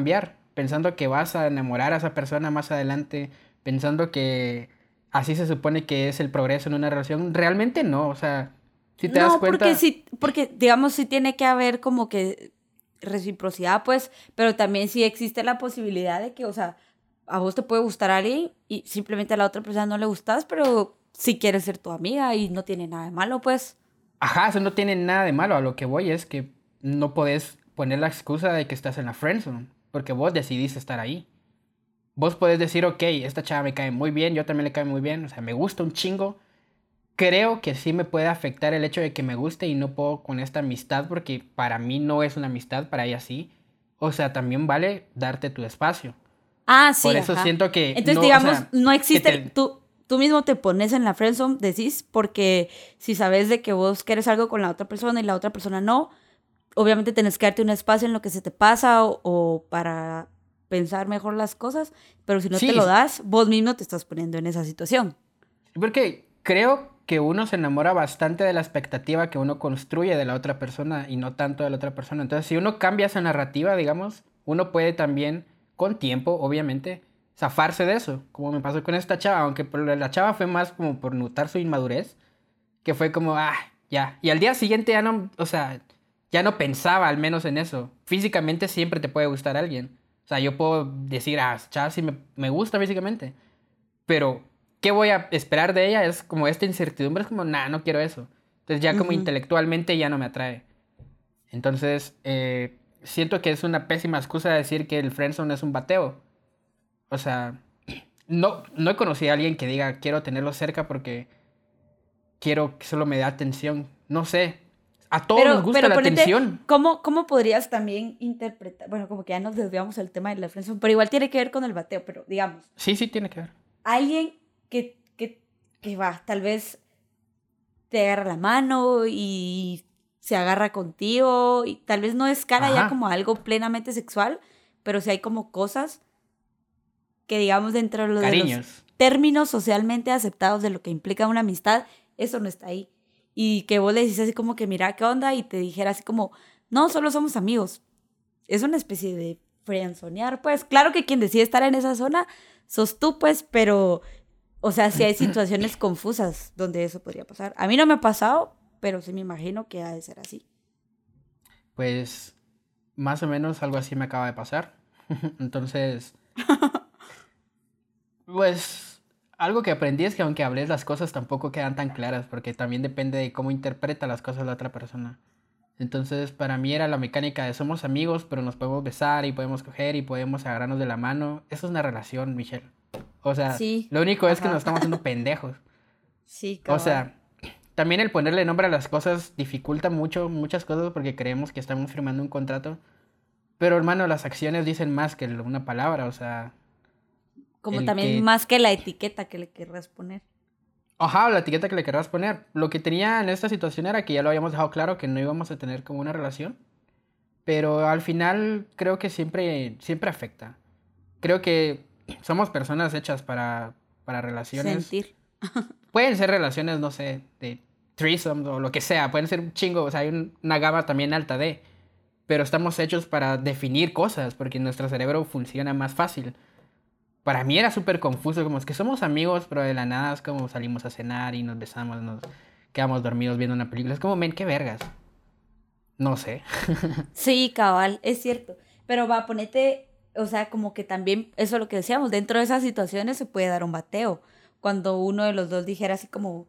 pensando que vas a enamorar a esa persona más adelante, pensando que así se supone que es el progreso en una relación. Realmente no, o sea, si te das No, cuenta... porque sí, porque digamos sí tiene que haber como que reciprocidad, pues, pero también sí existe la posibilidad de que, o sea, a vos te puede gustar alguien y simplemente a la otra persona no le gustas, pero sí quieres ser tu amiga y no tiene nada de malo, pues. Ajá, eso no tiene nada de malo. A lo que voy es que no podés poner la excusa de que estás en la friendzone, porque vos decidiste estar ahí. Vos podés decir, ok, esta chava me cae muy bien, yo también le cae muy bien, o sea, me gusta un chingo. Creo que sí me puede afectar el hecho de que me guste y no puedo con esta amistad, porque para mí no es una amistad, para ella sí. O sea, también vale darte tu espacio. Ah, Por sí, eso ajá. siento que Entonces, no, o digamos, sea, no que existe, te... tú, tú mismo te pones en la friendzone, decís, porque si sabes de que vos quieres algo con la otra persona y la otra persona no, obviamente tenés que darte un espacio en lo que se te pasa o, o para pensar mejor las cosas, pero si no te Sí, lo das, vos mismo te estás poniendo en esa situación. porque creo que uno se enamora bastante de la expectativa que uno construye de la otra persona y no tanto de la otra persona. Entonces, si uno cambia esa narrativa, digamos, uno puede también, con tiempo, obviamente, zafarse de eso. Como me pasó con esta chava, aunque por la chava fue más como por notar su inmadurez, que fue como, ah, ya. Y al día siguiente ya no, o sea, ya no pensaba al menos en eso. Físicamente siempre te puede gustar alguien. O sea, yo puedo decir, ah, chava sí me, me gusta físicamente. Pero, ¿qué voy a esperar de ella? Es como esta incertidumbre, es como, nah, no quiero eso. Entonces ya como Ujú. intelectualmente ya no me atrae. Entonces, eh, siento que es una pésima excusa decir que el friendzone es un bateo. O sea, no, no he conocido a alguien que diga, quiero tenerlo cerca porque quiero que solo me dé atención. No sé. A todos nos Pero, gusta pero la ponete, atención. ¿cómo, cómo podrías también interpretar? Bueno, como que ya nos desviamos del tema de la friendzone, pero igual tiene que ver con el bateo, pero digamos, Sí, sí, tiene que ver. alguien que, que, que va, tal vez te agarra la mano y se agarra contigo y tal vez no escala ya Ajá. como algo plenamente sexual, pero sí hay como cosas que digamos dentro de lo de los Cariños. términos socialmente aceptados de lo que implica una amistad, eso no está ahí. Y que vos le dices así como que mira qué onda y te dijera así como, no, solo somos amigos. Es una especie de friendzonear, pues. Claro que quien decide estar en esa zona sos tú, pues, pero, o sea, sí hay situaciones confusas donde eso podría pasar. A mí no me ha pasado, pero sí me imagino que ha de ser así. Pues más o menos algo así me acaba de pasar. Entonces, pues algo que aprendí es que aunque hables las cosas tampoco quedan tan claras porque también depende de cómo interpreta las cosas la otra persona. Entonces, para mí era la mecánica de somos amigos, pero nos podemos besar y podemos coger y podemos agarrarnos de la mano. Eso es una relación, Michelle. O sea, Sí, lo único es que nos ajá. estamos haciendo pendejos. Sí, O cabal. sea, también el ponerle nombre a las cosas dificulta mucho, muchas cosas porque creemos que estamos firmando un contrato. Pero hermano, las acciones dicen más que una palabra. O sea, Como el también que... más que la etiqueta que le querrás poner. Ajá, la etiqueta que le querrás poner. Lo que tenía en esta situación era que ya lo habíamos dejado claro que no íbamos a tener como una relación. Pero al final creo que siempre, siempre afecta. Creo que somos personas hechas para, para relaciones. Sentir. Pueden ser relaciones, no sé, de threesome o lo que sea. Pueden ser un chingo, o sea, hay un- una gama también alta de. Pero estamos hechos para definir cosas porque nuestro cerebro funciona más fácil. Para mí era súper confuso, como es que somos amigos, pero de la nada es como salimos a cenar y nos besamos, nos quedamos dormidos viendo una película. Es como, men, qué vergas. No sé. Sí, cabal, es cierto. Pero va, ponete, o sea, como que también, eso es lo que decíamos, dentro de esas situaciones se puede dar un bateo. Cuando uno de los dos dijera así como,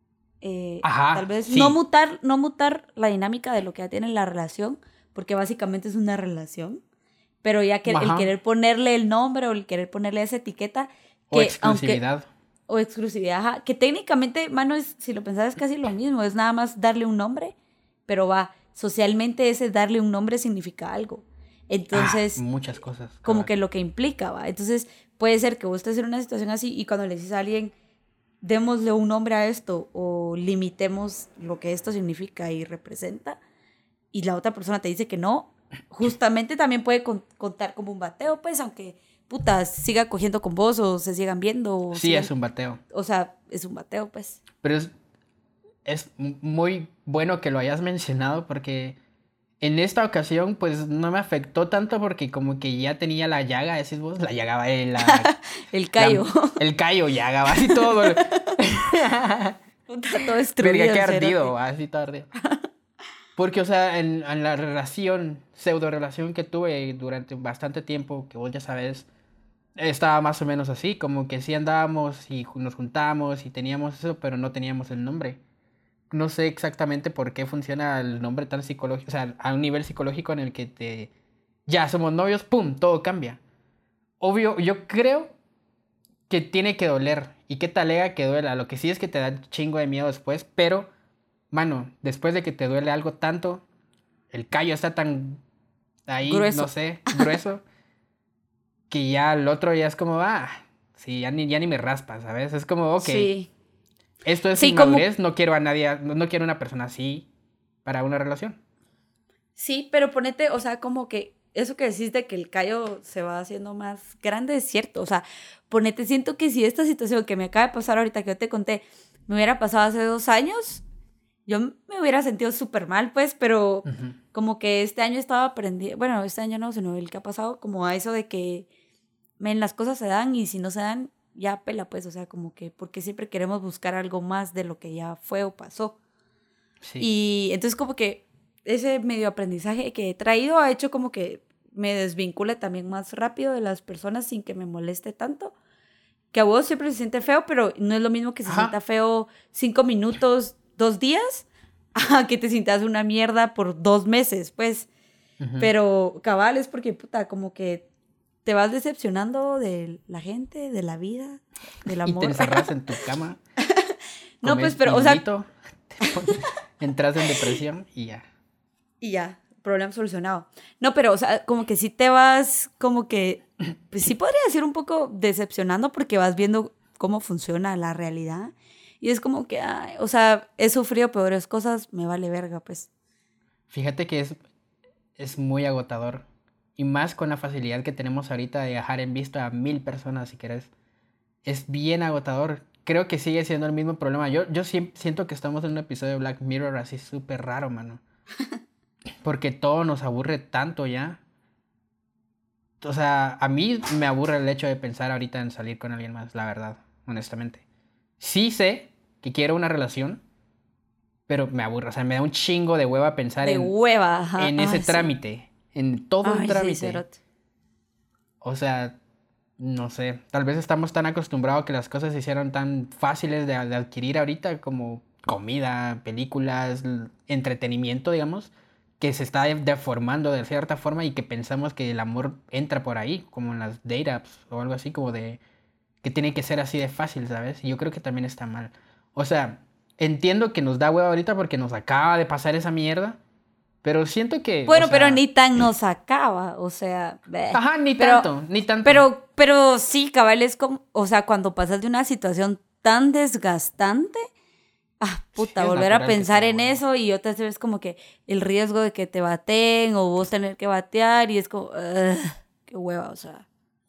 eh, tal Ajá, vez no sí. mutar, no mutar la dinámica de lo que ya tiene la relación, porque básicamente es una relación, pero ya que el Ajá. querer ponerle el nombre o el querer ponerle esa etiqueta, O que aunque, exclusividad. o exclusividad, ajá, que técnicamente, mano, es, si lo pensás es casi lo mismo, es nada más darle un nombre, pero va, socialmente ese darle un nombre significa algo. Ah, Entonces, muchas cosas, como cabal. que lo que implica, va. Entonces, puede ser que vos estés en una situación así y cuando le dices a alguien, démosle un nombre a esto o limitemos lo que esto significa y representa, y la otra persona te dice que no, justamente también puede con- contar como un bateo, pues, aunque puta siga cogiendo con vos o se sigan viendo o Sí, es sigan, un bateo. o sea, es un bateo, pues. Pero es, es muy bueno que lo hayas mencionado porque En esta ocasión, pues no me afectó tanto porque como que ya tenía la llaga, decís vos, la llaga, eh, la, El callo. la- el callo llaga, va, así todo. Puta, todo destruido. Verga, qué el cerote. ardido, va, así todo ardido. Porque, o sea, en, en la relación, pseudo relación que tuve durante bastante tiempo, que vos ya sabes, estaba más o menos así, como que sí andábamos y ju- nos juntábamos y teníamos eso, pero no teníamos el nombre. No sé exactamente por qué funciona el nombre tan psicológico, o sea, a un nivel psicológico en el que te... Ya somos novios, ¡pum!, todo cambia. Obvio, yo creo que tiene que doler. Y qué talega que duela. Lo que sí es que te da chingo de miedo después, pero, mano, después de que te duele algo tanto, el callo está tan ahí, no Grueso. sé, grueso, que ya el otro ya es como, ah, sí, ya ni, ya ni me raspa, ¿sabes? Es como, ok, Sí. esto es Sí, como. inmadurez, no quiero a nadie, no, no quiero una persona así para una relación. Sí, pero ponete, o sea, como que eso que decís de que el callo se va haciendo más grande es cierto. O sea, ponete, siento que si esta situación que me acaba de pasar ahorita que yo te conté me hubiera pasado hace dos años, yo me hubiera sentido súper mal, pues, pero Ujú. como que este año estaba aprendiendo, bueno, este año no, sino el que ha pasado, como a eso de que men, las cosas se dan y si no se dan, ya pela, pues, o sea, como que porque siempre queremos buscar algo más de lo que ya fue o pasó. Sí. Y entonces como que ese medio aprendizaje que he traído ha hecho como que me desvincule también más rápido de las personas sin que me moleste tanto. Que a vos siempre se siente feo, pero no es lo mismo que se sienta Ajá. feo cinco minutos, dos días, a que te sientas una mierda por dos meses, pues. Ujú. Pero cabal es porque, puta, como que te vas decepcionando de la gente, de la vida, del Y te amor. encerras en tu cama, No, pues, comes pero, o sea, pinolito, te pones- entras en depresión y ya. y ya, problema solucionado. No, pero, o sea, como que sí te vas, como que, pues sí podría decir un poco decepcionando porque vas viendo cómo funciona la realidad. Y es como que, ay, o sea, he sufrido peores cosas, me vale verga, pues. Fíjate que es, es muy agotador. Y más con la facilidad que tenemos ahorita de dejar en visto a mil personas, si querés. Es bien agotador. Creo que sigue siendo el mismo problema. Yo, yo siem- siento que estamos en un episodio de Black Mirror así súper raro, mano. Porque todo nos aburre tanto ya. O sea, a mí me aburre el hecho de pensar ahorita en salir con alguien más, la verdad, honestamente. Sí sé que quiero una relación, pero me aburre. O sea, me da un chingo de hueva pensar De en, hueva, ajá. en ese Ay, sí. trámite, en todo el Ay, sí, trámite. cerote. O sea, no sé, tal vez estamos tan acostumbrados que las cosas se hicieron tan fáciles de, de adquirir ahorita como comida, películas, l- entretenimiento, digamos, que se está de- deformando de cierta forma y que pensamos que el amor entra por ahí, como en las date apps o algo así, como de que tiene que ser así de fácil, ¿sabes? Y yo creo que también está mal. O sea, entiendo que nos da hueva ahorita porque nos acaba de pasar esa mierda, pero siento que, o Bueno, pero sea, ni tan nos acaba, o sea, bleh. ajá, ni Pero, tanto, ni tanto. pero, pero sí, cabal, es como, o sea, cuando pasas de una situación tan desgastante, ah, Sí, puta, es volver a natural que te pensar dé en hueva. eso y otra vez es como que el riesgo de que te baten o vos tener que batear y es como, ugh, qué hueva, o sea,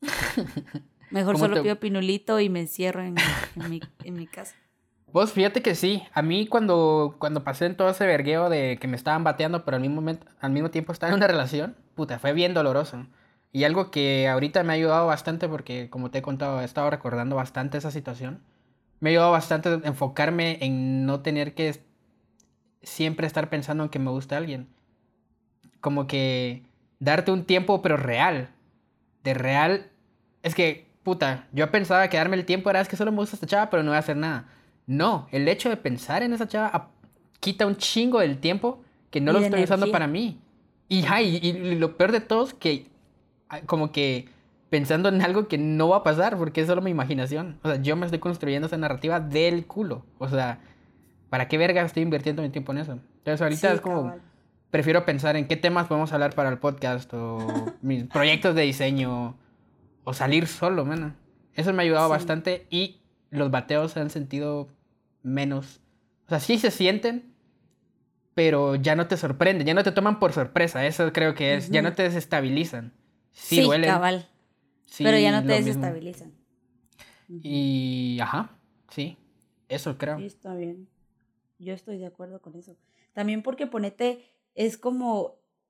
mejor ¿Cómo solo te, pido pinolito y me encierro en, en mi, en mi casa. Vos fíjate que sí, a mí cuando, cuando pasé en todo ese vergueo de que me estaban bateando, pero al mismo momento, al mismo tiempo estaba en una relación, puta, fue bien doloroso. Y algo que ahorita me ha ayudado bastante porque, como te he contado, he estado recordando bastante esa situación. Me ha ayudado bastante enfocarme en no tener que es- siempre estar pensando en que me gusta alguien. Como que darte un tiempo, pero real. De real. Es que, puta, yo pensaba que darme el tiempo era es que solo me gusta esta chava, pero no voy a hacer nada. No, el hecho de pensar en esa chava ap- quita un chingo del tiempo que no Y lo de estoy usando energía. para mí. Y, ay, y, y lo peor de todo es que, ah, como que pensando en algo que no va a pasar, porque es solo mi imaginación. O sea, yo me estoy construyendo esa narrativa del culo. O sea, ¿para qué verga estoy invirtiendo mi tiempo en eso? Entonces, ahorita es Sí, como, cabal. prefiero pensar en qué temas podemos hablar para el podcast o mis proyectos de diseño o salir solo, mano. Eso me ha ayudado Sí. bastante y los bateos se han sentido menos. O sea, sí se sienten, pero ya no te sorprenden, ya no te toman por sorpresa. Eso creo que es. Ya no Ujú. te desestabilizan. Sí Sí, duelen, cabal. Pero ya sí no te lo mismo. desestabilizan. Ujú. Y, ajá, sí, eso creo. Sí, está bien. Yo estoy de acuerdo con eso. También porque ponete, es como,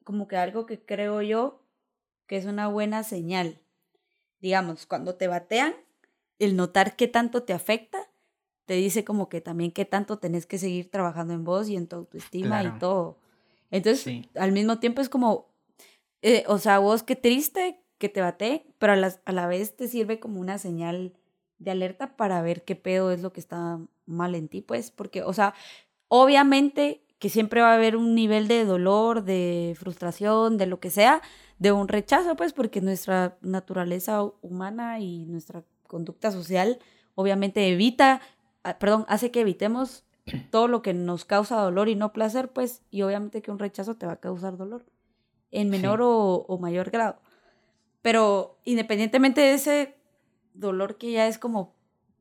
como que algo que creo yo que es una buena señal. Digamos, cuando te batean, el notar qué tanto te afecta, te dice como que también qué tanto tenés que seguir trabajando en vos y en tu autoestima y Claro. todo. Entonces, Sí. al mismo tiempo es como, eh, o sea, vos qué triste que te bate, pero a la, a la vez te sirve como una señal de alerta para ver qué pedo es lo que está mal en ti, pues, porque, o sea, obviamente que siempre va a haber un nivel de dolor, de frustración, de lo que sea, de un rechazo, pues, porque nuestra naturaleza humana y nuestra conducta social obviamente evita, ah, perdón, hace que evitemos todo lo que nos causa dolor y no placer, pues, y obviamente que un rechazo te va a causar dolor, en menor Sí. o, o mayor grado. Pero independientemente de ese dolor que ya es como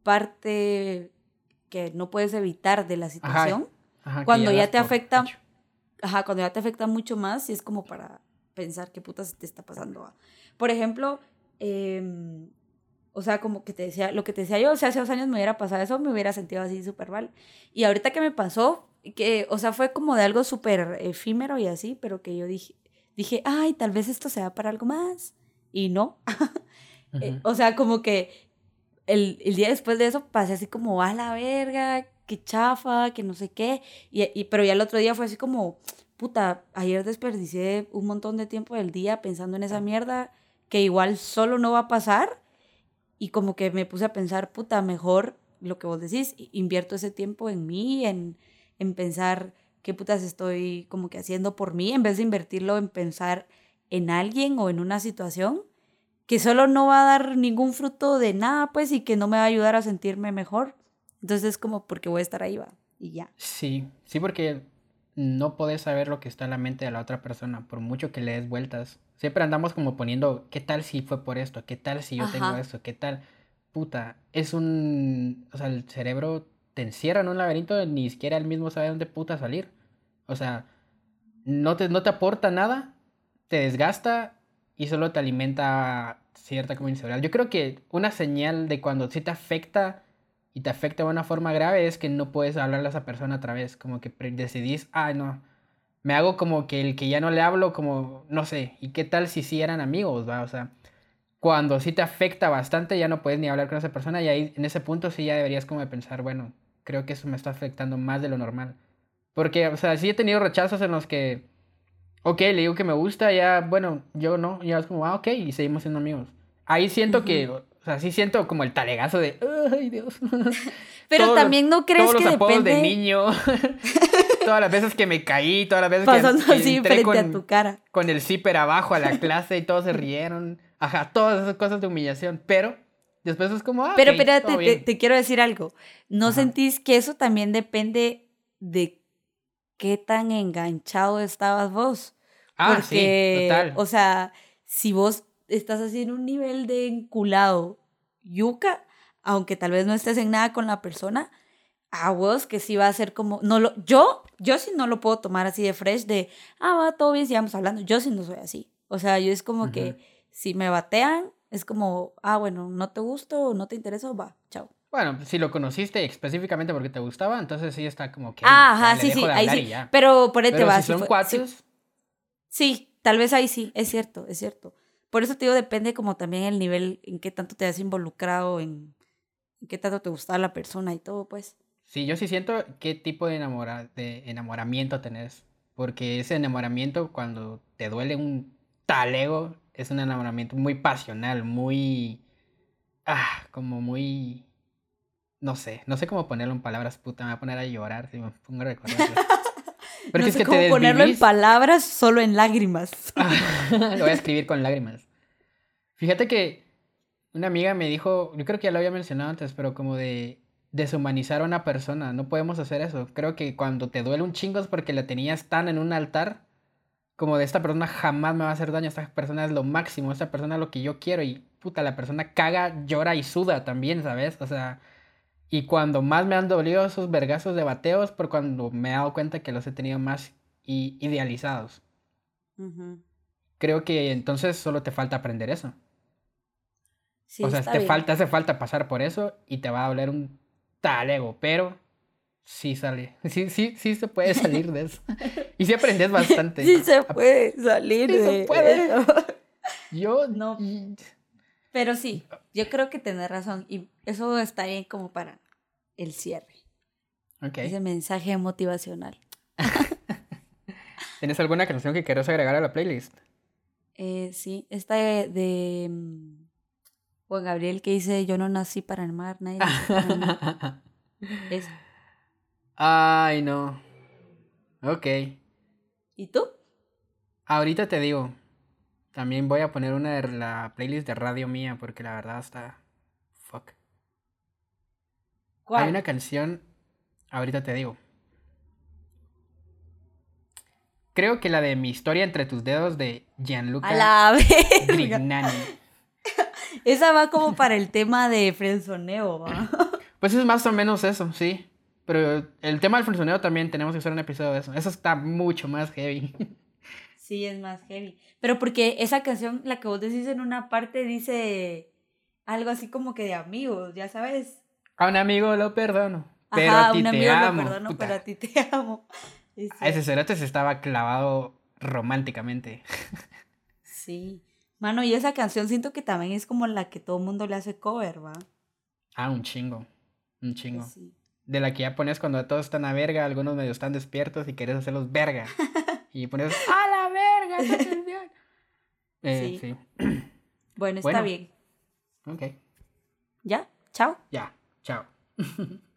parte que no puedes evitar de la Ajá. situación, Ajá, que cuando ya das ya te por afecta, hecho. ajá, cuando ya te afecta mucho más, y es como para pensar qué putas te está pasando. ¿Va? Por ejemplo, eh, o sea, como que te decía, lo que te decía yo, o sea, hace dos años me hubiera pasado eso, me hubiera sentido así súper mal. Y ahorita que me pasó, que, o sea, fue como de algo súper efímero y así, pero que yo dije, dije, ay, tal vez esto sea para algo más. Y no. Eh, Ujú. o sea, como que el, el día después de eso pasé así como, a la verga, qué chafa, que no sé qué. Y, y, pero ya el otro día fue así como, puta, ayer desperdicié un montón de tiempo del día pensando en esa mierda que igual solo no va a pasar. Y como que me puse a pensar, puta, mejor lo que vos decís, invierto ese tiempo en mí, en, en pensar qué putas estoy como que haciendo por mí, en vez de invertirlo en pensar en alguien o en una situación que solo no va a dar ningún fruto de nada, pues, y que no me va a ayudar a sentirme mejor. Entonces es como porque voy a estar ahí, va, y ya. Sí, sí, porque no podés saber lo que está en la mente de la otra persona, por mucho que le des vueltas. Siempre andamos como poniendo, ¿qué tal si fue por esto? ¿Qué tal si yo tengo Ajá. esto? ¿Qué tal? Puta, es un... O sea, el cerebro te encierra en un laberinto, ni siquiera él mismo sabe dónde puta salir. O sea, no te, no te aporta nada, te desgasta y solo te alimenta cierta como inseguridad. Yo creo que una señal de cuando sí te afecta y te afecta de una forma grave es que no puedes hablarle a esa persona otra vez, como que pre- decidís, ah, no, me hago como que el que ya no le hablo, como, no sé, ¿y qué tal si sí eran amigos, va? O sea, cuando sí te afecta bastante ya no puedes ni hablar con esa persona y ahí en ese punto sí ya deberías como de pensar, bueno, creo que eso me está afectando más de lo normal. Porque, o sea, sí he tenido rechazos en los que ok, le digo que me gusta, ya, bueno, yo no, ya es como, ah, ok, y seguimos siendo amigos. Ahí siento que, Ujú. o sea, sí siento como el talegazo de, ay, Dios. Pero Todos los, también no todos crees los que apodos de depende niño, todas las veces que me caí, todas las veces que, pasando que así entré frente a tu con, cara. con el zipper abajo a la clase y todos se rieron. Ajá, todas esas cosas de humillación, pero después es como, ah, ok, Pero todo espérate, te, bien. te quiero decir algo. ¿No Ajá. sentís que eso también depende de qué tan enganchado estabas vos? Ah, sí, Porque, total. o sea, si vos estás así en un nivel de enculado yuca, aunque tal vez no estés en nada con la persona, a vos que sí va a ser como, no lo, yo, yo sí no lo puedo tomar así de fresh de, ah, va, todo bien, sigamos hablando. Yo sí no soy así. O sea, yo es como Ujú. que si me batean, es como, ah, bueno, no te gusto, no te intereso, va, chao. Bueno, si lo conociste específicamente porque te gustaba, entonces sí está como, ok, Ah, ya ajá, le sí, dejo sí, de ahí hablar sí. y ya. Pero por ahí te Pero va, si sí son fue, sí, cuates, sí, tal vez ahí sí, es cierto, es cierto. Por eso te digo, depende como también el nivel en qué tanto te has involucrado, en, en qué tanto te gusta la persona y todo, pues. sí, yo sí siento qué tipo de, enamora- de enamoramiento tenés. Porque ese enamoramiento, cuando te duele un talego, es un enamoramiento muy pasional, muy... Ah, como muy... No sé, no sé cómo ponerlo en palabras, puta, me va a poner a llorar si me pongo a recordarlo. Porque No es sé que te cómo ponerlo en desvivís. palabras, solo en lágrimas. Lo voy a escribir con lágrimas. Fíjate que una amiga me dijo, yo creo que ya lo había mencionado antes, pero como de deshumanizar a una persona, no podemos hacer eso. Creo que cuando te duele un chingo es porque la tenías tan en un altar, como de esta persona jamás me va a hacer daño, esta persona es lo máximo, esta persona es lo que yo quiero y puta, la persona caga, llora y suda también, ¿sabes? O sea, y cuando más me han dolido esos vergazos de bateos, por cuando me he dado cuenta que los he tenido más i- idealizados. Ujú. Creo que entonces solo te falta aprender eso. Sí, O sea, está te bien. falta, hace falta pasar por eso y te va a doler un talego, pero sí sale. Sí, sí, sí se puede salir de eso. Y sí aprendes bastante. Sí se puede salir Sí de se puede. eso. Yo No. y- Pero sí, yo creo que tenés razón. Y eso está bien como para el cierre. Ok. Ese mensaje motivacional. ¿Tienes alguna canción que quieras agregar a la playlist? Eh, sí, esta de, de mm, Juan Gabriel que dice: Yo no nací para el mar, nadie nació para mí. Esa. Ay, no. Ok. ¿Y tú? Ahorita te digo. También voy a poner una de la playlist de radio mía porque la verdad está... Fuck. Hay ¿Cuál? una canción... Ahorita te digo. Creo que la de Mi historia entre tus dedos de A Gianluca la verga. Grignani. Esa va como para el tema de frenzoneo, ¿va? Pues es más o menos eso, sí. Pero el tema del funcionario también tenemos que hacer un episodio de eso. Eso está mucho más heavy. Sí, es más heavy. Pero porque esa canción, la que vos decís en una parte, dice algo así como que de amigos, ya sabes. A un amigo lo perdono, pero Ajá, a a ti un te amigo lo amo. perdono, Puta. pero a ti te amo. Es A ese cierto. cerote se estaba clavado románticamente. Sí. Mano, y esa canción siento que también es como la que todo el mundo le hace cover, ¿va? Ah, un chingo. Un Pues chingo. sí. De la que ya pones cuando todos están a verga, algunos medio están despiertos y quieres hacerlos verga. Y pones ¡a la verga! ¡Esa canción! Eh, Sí. sí. Bueno, está Bueno, bien. ok. ¿Ya? Chao. Ya. Chao.